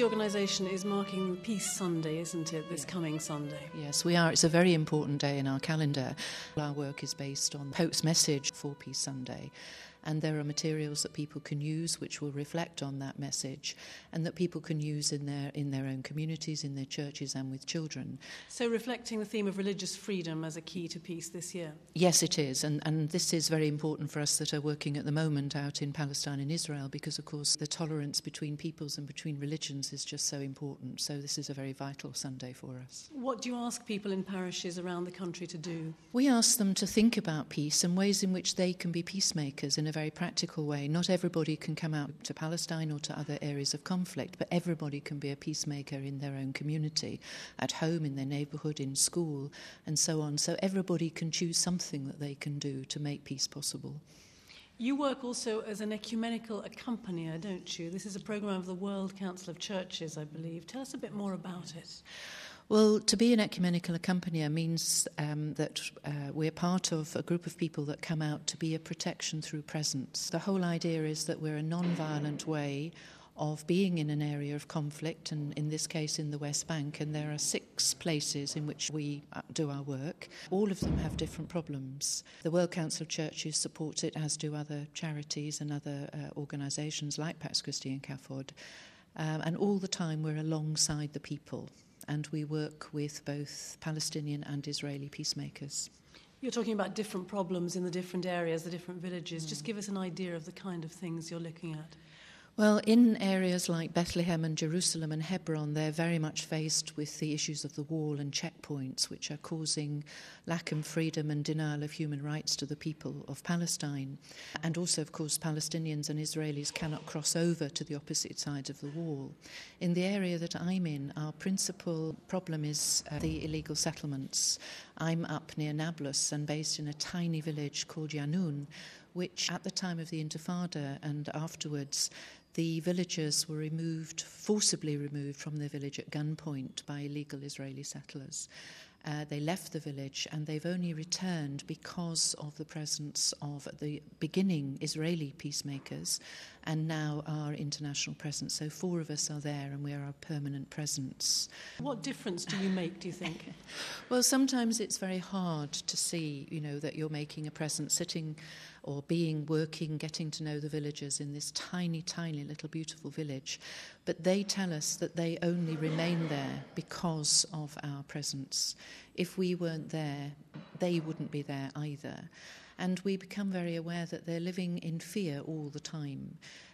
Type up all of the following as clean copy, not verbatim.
organisation is marking Peace Sunday, isn't it, this coming Sunday? Yes, we are. It's a very important day in our calendar. Our work is based on Pope's message for Peace Sunday. And there are materials that people can use which will reflect on that message and that people can use in their own communities, in their churches and with children. So reflecting the theme of religious freedom as a key to peace this year? Yes, it is. And this is very important for us that are working at the moment out in Palestine and Israel because, of course, the tolerance between peoples and between religions is just so important. So this is a very vital Sunday for us. What do you ask people in parishes around the country to do? We ask them to think about peace and ways in which they can be peacemakers in a very practical way. Not everybody can come out to Palestine or to other areas of conflict, but everybody can be a peacemaker in their own community, at home, in their neighbourhood, in school, and so on. So everybody can choose something that they can do to make peace possible. You work also as an ecumenical accompanier, don't you? This is a programme of the World Council of Churches, I believe. Tell us a bit more about it. Well, to be an ecumenical accompanier means that we're part of a group of people that come out to be a protection through presence. The whole idea is that we're a non-violent way of being in an area of conflict, and in this case in the West Bank, and there are 6 places in which we do our work. All of them have different problems. The World Council of Churches supports it, as do other charities and other organisations like Pax Christi and CAFOD, and all the time we're alongside the people. And we work with both Palestinian and Israeli peacemakers. You're talking about different problems in the different areas, the different villages. Just give us an idea of the kind of things you're looking at. Well, in areas like Bethlehem and Jerusalem and Hebron, they're very much faced with the issues of the wall and checkpoints, which are causing lack of freedom and denial of human rights to the people of Palestine. And also, of course, Palestinians and Israelis cannot cross over to the opposite side of the wall. In the area that I'm in, our principal problem is the illegal settlements. I'm up near Nablus and based in a tiny village called Yanoun, which at the time of the Intifada and afterwards, the villagers were forcibly removed from their village at gunpoint by illegal Israeli settlers. They left the village and they've only returned because of the presence of, at the beginning, Israeli peacemakers and now our international presence. So 4 of us are there and we're a permanent presence. What difference do you make, do you think? Well, sometimes it's very hard to see, that you're making a presence sitting or working, getting to know the villagers in this tiny, tiny little beautiful village. But they tell us that they only remain there because of our presence. If we weren't there, they wouldn't be there either. And we become very aware that they're living in fear all the time.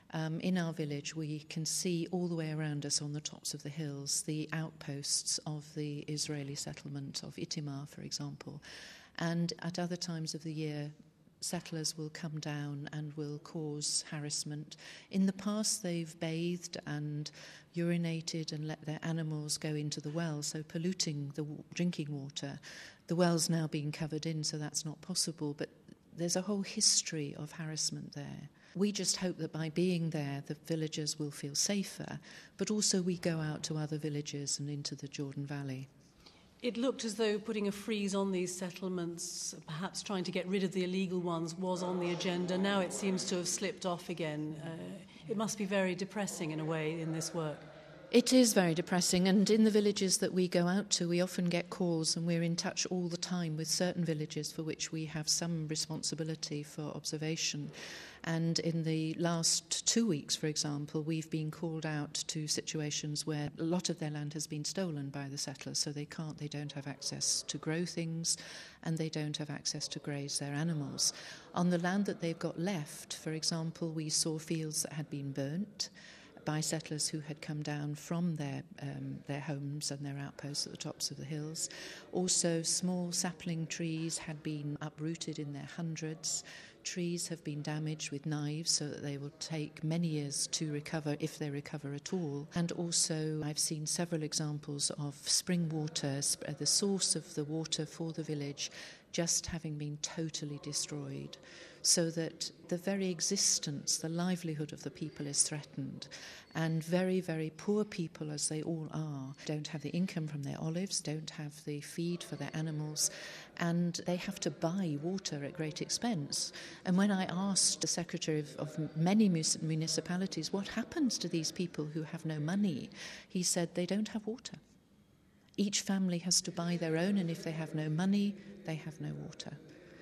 In our village, we can see all the way around us on the tops of the hills the outposts of the Israeli settlement of Itamar, for example. And at other times of the year, settlers will come down and will cause harassment. In the past, they've bathed and urinated and let their animals go into the well, so polluting the drinking water. The well's now being covered in, so that's not possible, but there's a whole history of harassment there. We just hope that by being there, the villagers will feel safer, but also we go out to other villages and into the Jordan Valley. It looked as though putting a freeze on these settlements, perhaps trying to get rid of the illegal ones, was on the agenda. Now it seems to have slipped off again. It must be very depressing in a way in this work. It is very depressing, and in the villages that we go out to, we often get calls, and we're in touch all the time with certain villages for which we have some responsibility for observation. And in the last 2 weeks, for example, we've been called out to situations where a lot of their land has been stolen by the settlers, so they don't have access to grow things, and they don't have access to graze their animals. On the land that they've got left, for example, we saw fields that had been burnt by settlers who had come down from their homes and their outposts at the tops of the hills. Also, small sapling trees had been uprooted in their hundreds. Trees have been damaged with knives so that they will take many years to recover, if they recover at all. And also, I've seen several examples of spring water, the source of the water for the village, just having been totally destroyed. so that the very existence, the livelihood of the people is threatened. And very, very poor people, as they all are, don't have the income from their olives, don't have the feed for their animals, and they have to buy water at great expense. And when I asked the secretary of many municipalities what happens to these people who have no money, he said they don't have water. Each family has to buy their own, and if they have no money, they have no water.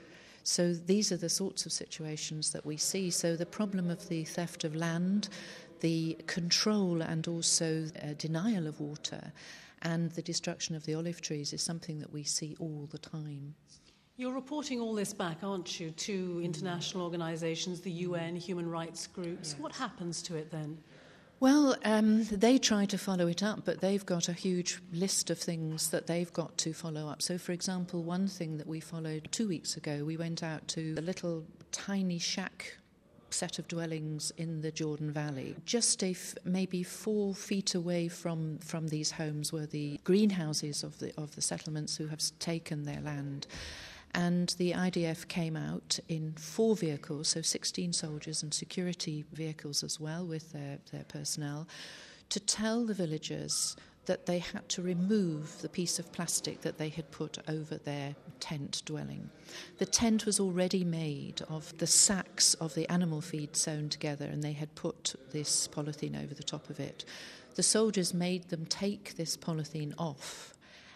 So these are the sorts of situations that we see. So the problem of the theft of land, the control and also denial of water, and the destruction of the olive trees is something that we see all the time. You're reporting all this back, aren't you, to international organisations, the UN, human rights groups. Yes. What happens to it then? Well, they try to follow it up, but they've got a huge list of things that they've got to follow up. So, for example, one thing that we followed 2 weeks ago, we went out to a little tiny shack set of dwellings in the Jordan Valley. Just maybe 4 feet away from these homes were the greenhouses of the settlements who have taken their land. And the IDF came out in 4 vehicles, so 16 soldiers and security vehicles as well with their personnel, to tell the villagers that they had to remove the piece of plastic that they had put over their tent dwelling. The tent was already made of the sacks of the animal feed sewn together, and they had put this polythene over the top of it. The soldiers made them take this polythene off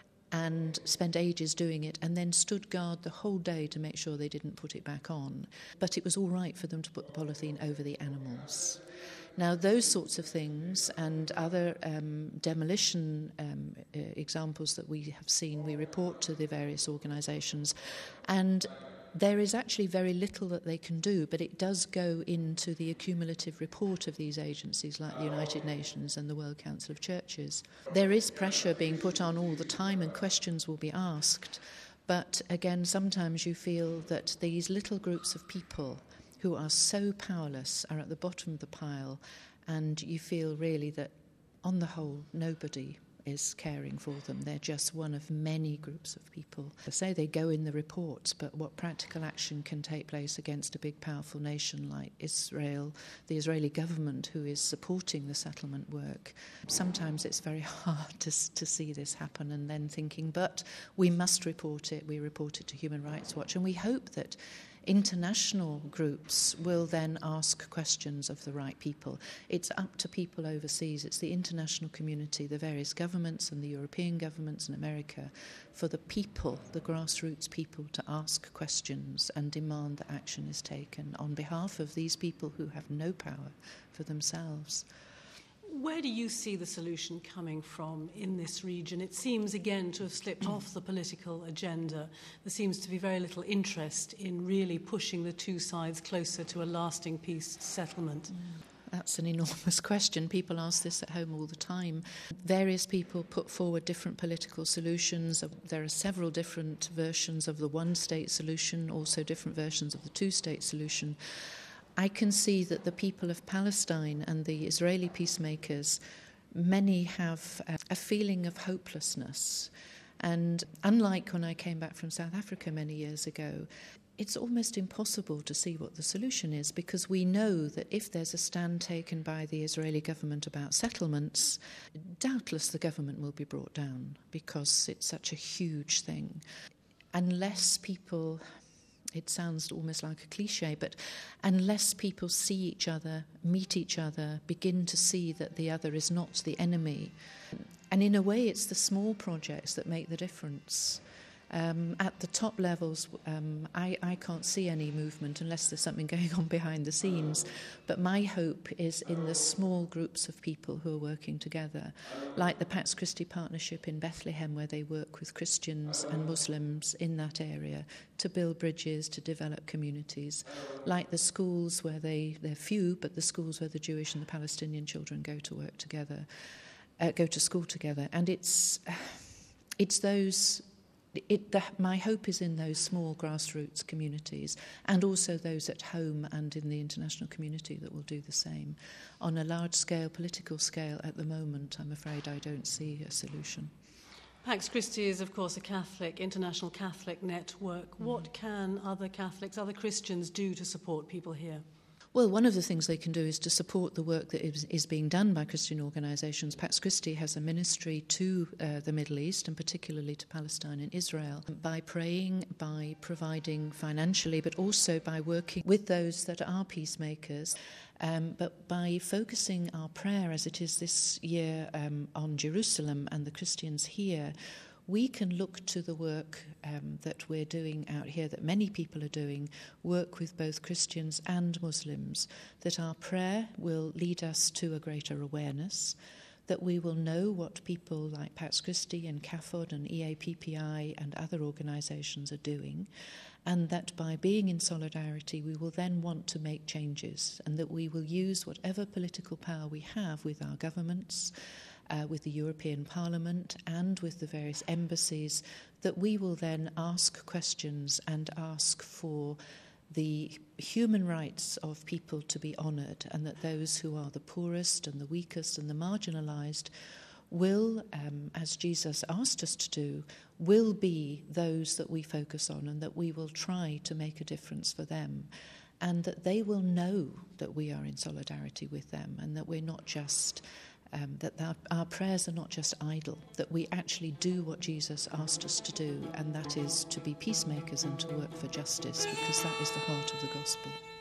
and spent ages doing it, and then stood guard the whole day to make sure they didn't put it back on. But it was all right for them to put the polythene over the animals. Now, those sorts of things and other demolition examples that we have seen, we report to the various organisations, and there is actually very little that they can do, but it does go into the accumulative report of these agencies like the United Nations and the World Council of Churches. There is pressure being put on all the time, and questions will be asked. But again, sometimes you feel that these little groups of people who are so powerless are at the bottom of the pile, and you feel really that, on the whole, nobody is caring for them. They're just one of many groups of people. I say they go in the reports, but what practical action can take place against a big, powerful nation like Israel, the Israeli government who is supporting the settlement work? Sometimes it's very hard to see this happen, and then thinking, but we must report it. We report it to Human Rights Watch, and we hope that international groups will then ask questions of the right people. It's up to people overseas. It's the international community, the various governments and the European governments in America, for the people, the grassroots people, to ask questions and demand that action is taken on behalf of these people who have no power for themselves. Where do you see the solution coming from in this region? It seems, again, to have slipped off the political agenda. There seems to be very little interest in really pushing the two sides closer to a lasting peace settlement. That's an enormous question. People ask this at home all the time. Various people put forward different political solutions. There are several different versions of the one-state solution, also different versions of the two-state solution. I can see that the people of Palestine and the Israeli peacemakers, many have a feeling of hopelessness. And unlike when I came back from South Africa many years ago, it's almost impossible to see what the solution is, because we know that if there's a stand taken by the Israeli government about settlements, doubtless the government will be brought down, because it's such a huge thing. Unless people... It sounds almost like a cliche, but unless people see each other, meet each other, begin to see that the other is not the enemy. And in a way, it's the small projects that make the difference. At the top levels, I can't see any movement unless there's something going on behind the scenes. But my hope is in the small groups of people who are working together, like the Pax Christi Partnership in Bethlehem, where they work with Christians and Muslims in that area to build bridges, to develop communities, like the schools where they're few, but the schools where the Jewish and the Palestinian children go to work together, go to school together. And it's those... my hope is in those small grassroots communities, and also those at home and in the international community that will do the same. On a large-scale, political scale, at the moment, I'm afraid I don't see a solution. Pax Christi is, of course, a Catholic, international Catholic network. What can other Catholics, other Christians do to support people here? Well, one of the things they can do is to support the work that is being done by Christian organisations. Pax Christi has a ministry to the Middle East, and particularly to Palestine and Israel, by praying, by providing financially, but also by working with those that are peacemakers, but by focusing our prayer, as it is this year, on Jerusalem and the Christians here. We can look to the work that we're doing out here, that many people are doing, work with both Christians and Muslims, that our prayer will lead us to a greater awareness, that we will know what people like Pax Christi and CAFOD and EAPPI and other organisations are doing, and that by being in solidarity we will then want to make changes, and that we will use whatever political power we have with our governments, with the European Parliament and with the various embassies, that we will then ask questions and ask for the human rights of people to be honoured, and that those who are the poorest and the weakest and the marginalised will, as Jesus asked us to do, will be those that we focus on, and that we will try to make a difference for them, and that they will know that we are in solidarity with them, and that we're not just that our prayers are not just idle, that we actually do what Jesus asked us to do, and that is to be peacemakers and to work for justice, because that is the heart of the gospel.